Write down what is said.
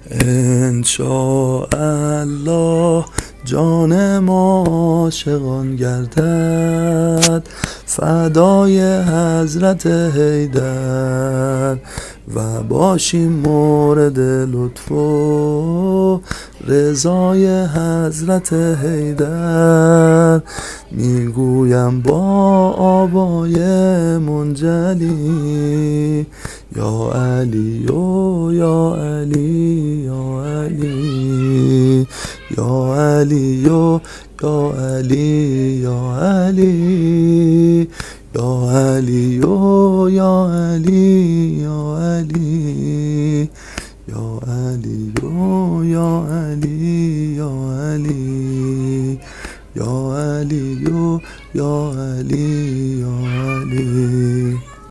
انشاءالله جان ما عاشقان گردد فدای حضرت حیدر و باشیم مورد لطف و رضای حضرت حیدر. میگویم با آوای منجلی یا علی و یا علی یا علی یا علی و یا علی یا علی یا علی و یا علی یا علی یا علی و یا علی یا علی یا علی و یا علی